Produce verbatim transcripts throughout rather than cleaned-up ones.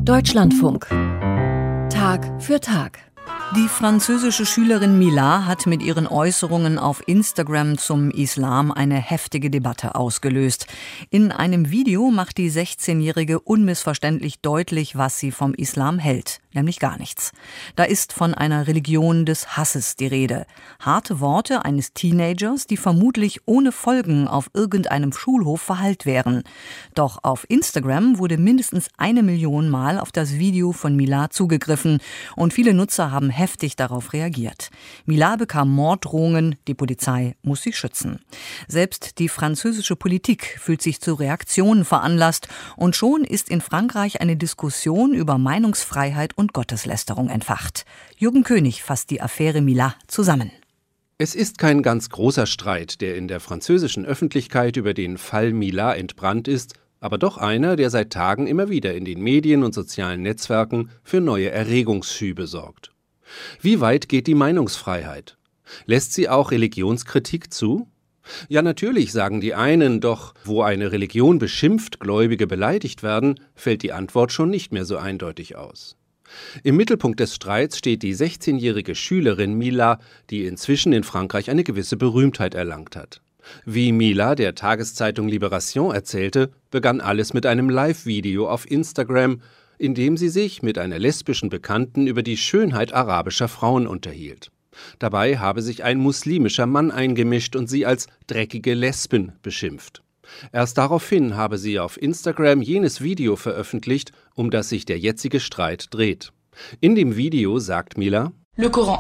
Deutschlandfunk. Tag für Tag. Die französische Schülerin Mila hat mit ihren Äußerungen auf Instagram zum Islam eine heftige Debatte ausgelöst. In einem Video macht die sechzehnjährige unmissverständlich deutlich, was sie vom Islam hält, nämlich gar nichts. Da ist von einer Religion des Hasses die Rede. Harte Worte eines Teenagers, die vermutlich ohne Folgen auf irgendeinem Schulhof verhallt wären. Doch auf Instagram wurde mindestens eine Million Mal auf das Video von Mila zugegriffen und viele Nutzer haben heftig darauf reagiert. Mila bekam Morddrohungen, die Polizei muss sie schützen. Selbst die französische Politik fühlt sich zu Reaktionen veranlasst und schon ist in Frankreich eine Diskussion über Meinungsfreiheit und Gotteslästerung entfacht. Jürgen König fasst die Affäre Mila zusammen. Es ist kein ganz großer Streit, der in der französischen Öffentlichkeit über den Fall Mila entbrannt ist, aber doch einer, der seit Tagen immer wieder in den Medien und sozialen Netzwerken für neue Erregungsschübe sorgt. Wie weit geht die Meinungsfreiheit? Lässt sie auch Religionskritik zu? Ja, natürlich, sagen die einen, doch wo eine Religion beschimpft, Gläubige beleidigt werden, fällt die Antwort schon nicht mehr so eindeutig aus. Im Mittelpunkt des Streits steht die sechzehnjährige Schülerin Mila, die inzwischen in Frankreich eine gewisse Berühmtheit erlangt hat. Wie Mila der Tageszeitung Libération erzählte, begann alles mit einem Live-Video auf Instagram, in dem sie sich mit einer lesbischen Bekannten über die Schönheit arabischer Frauen unterhielt. Dabei habe sich ein muslimischer Mann eingemischt und sie als dreckige Lesben beschimpft. Erst daraufhin habe sie auf Instagram jenes Video veröffentlicht, um das sich der jetzige Streit dreht. In dem Video sagt Mila: Der Koran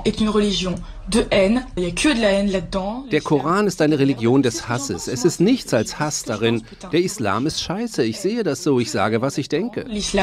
ist eine Religion des Hasses. Es ist nichts als Hass darin. Der Islam ist scheiße. Ich sehe das so. Ich sage, was ich denke.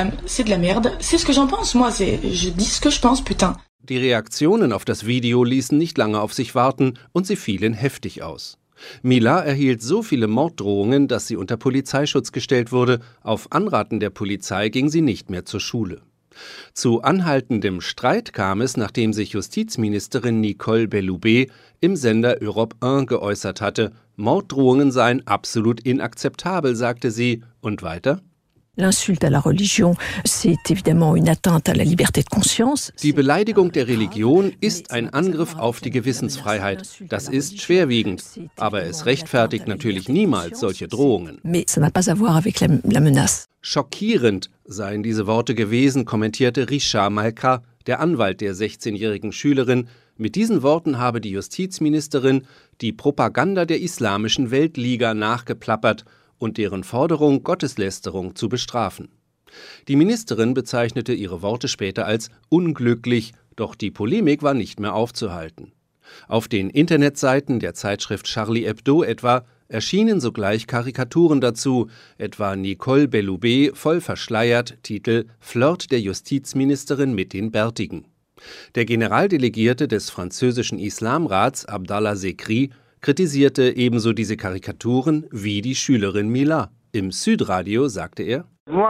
Die Reaktionen auf das Video ließen nicht lange auf sich warten und sie fielen heftig aus. Mila erhielt so viele Morddrohungen, dass sie unter Polizeischutz gestellt wurde. Auf Anraten der Polizei ging sie nicht mehr zur Schule. Zu anhaltendem Streit kam es, nachdem sich Justizministerin Nicole Belloubet im Sender Europe eins geäußert hatte. Morddrohungen seien absolut inakzeptabel, sagte sie. Und weiter: L'insulte à la religion, c'est évidemment une atteinte à la liberté de conscience. Die Beleidigung der Religion ist ein Angriff auf die Gewissensfreiheit. Das ist schwerwiegend, aber es rechtfertigt natürlich niemals solche Drohungen. Mais ça n'a pas à voir avec la, la menace. Schockierend seien diese Worte gewesen, kommentierte Richard Malka, der Anwalt der sechzehnjährigen Schülerin. Mit diesen Worten habe die Justizministerin die Propaganda der Islamischen Weltliga nachgeplappert und deren Forderung, Gotteslästerung zu bestrafen. Die Ministerin bezeichnete ihre Worte später als unglücklich, doch die Polemik war nicht mehr aufzuhalten. Auf den Internetseiten der Zeitschrift Charlie Hebdo etwa erschienen sogleich Karikaturen dazu, etwa Nicole Belloubet voll verschleiert, Titel »Flirt der Justizministerin mit den Bärtigen«. Der Generaldelegierte des französischen Islamrats, Abdallah Zekri, kritisierte ebenso diese Karikaturen wie die Schülerin Mila. Im Südradio sagte er: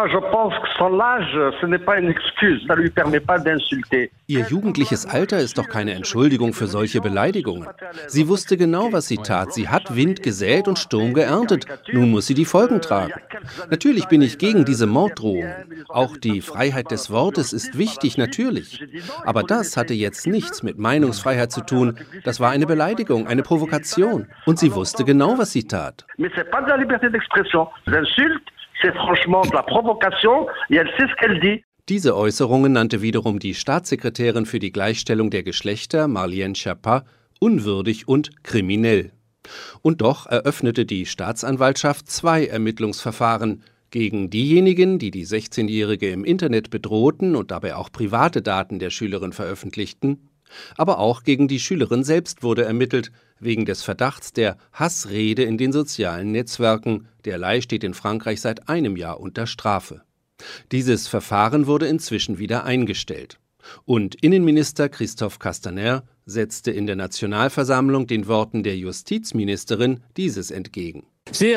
Ihr jugendliches Alter ist doch keine Entschuldigung für solche Beleidigungen. Sie wusste genau, was sie tat. Sie hat Wind gesät und Sturm geerntet. Nun muss sie die Folgen tragen. Natürlich bin ich gegen diese Morddrohungen. Auch die Freiheit des Wortes ist wichtig, natürlich. Aber das hatte jetzt nichts mit Meinungsfreiheit zu tun. Das war eine Beleidigung, eine Provokation. Und sie wusste genau, was sie tat. Diese Äußerungen nannte wiederum die Staatssekretärin für die Gleichstellung der Geschlechter, Marlène Schiappa, unwürdig und kriminell. Und doch eröffnete die Staatsanwaltschaft zwei Ermittlungsverfahren gegen diejenigen, die die sechzehnjährige im Internet bedrohten und dabei auch private Daten der Schülerin veröffentlichten. Aber auch gegen die Schülerin selbst wurde ermittelt, wegen des Verdachts der Hassrede in den sozialen Netzwerken. Derlei steht in Frankreich seit einem Jahr unter Strafe. Dieses Verfahren wurde inzwischen wieder eingestellt. Und Innenminister Christophe Castaner setzte in der Nationalversammlung den Worten der Justizministerin dieses entgegen.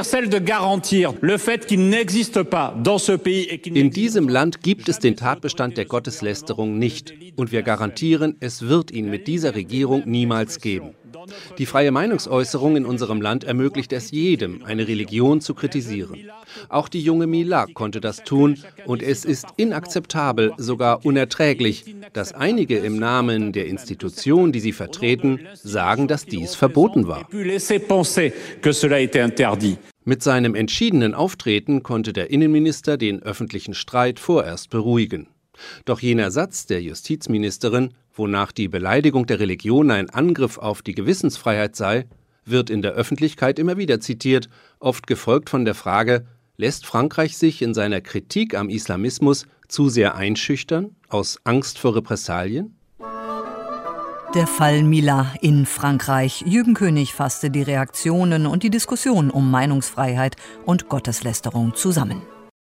In diesem Land gibt es den Tatbestand der Gotteslästerung nicht. Und wir garantieren, es wird ihn mit dieser Regierung niemals geben. Die freie Meinungsäußerung in unserem Land ermöglicht es jedem, eine Religion zu kritisieren. Auch die junge Mila konnte das tun und es ist inakzeptabel, sogar unerträglich, dass einige im Namen der Institution, die sie vertreten, sagen, dass dies verboten war. Mit seinem entschiedenen Auftreten konnte der Innenminister den öffentlichen Streit vorerst beruhigen. Doch jener Satz der Justizministerin, wonach die Beleidigung der Religion ein Angriff auf die Gewissensfreiheit sei, wird in der Öffentlichkeit immer wieder zitiert, oft gefolgt von der Frage: Lässt Frankreich sich in seiner Kritik am Islamismus zu sehr einschüchtern, aus Angst vor Repressalien? Der Fall Mila in Frankreich. Jürgen König fasste die Reaktionen und die Diskussion um Meinungsfreiheit und Gotteslästerung zusammen.